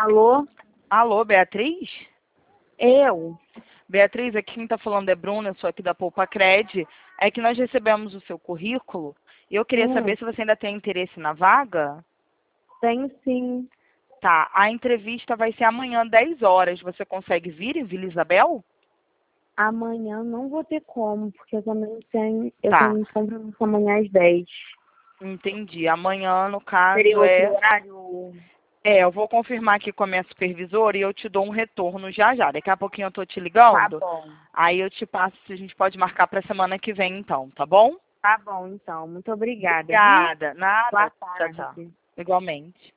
Alô? Alô, Beatriz? Eu? Beatriz, aqui quem está falando é Bruna, eu sou aqui da Poupa Cred. É que nós recebemos o seu currículo e eu queria saber se você ainda tem interesse na vaga. Tenho sim. Tá, a entrevista vai ser amanhã, 10 horas. Você consegue vir em Vila Isabel? Amanhã não vou ter como, porque eu também tenho, Tá, um compromisso amanhã às 10. entendi. Amanhã, no caso, Seria outro horário? eu vou confirmar aqui com a minha supervisora e eu te dou um retorno já já. Daqui a pouquinho eu tô te Tá ligando. bom. Aí eu te passo se a gente pode marcar para semana que vem, então, tá bom? Tá bom, então. Muito obrigada, viu? Obrigada. Nada. Boa Tchau, tchau. tarde. Igualmente.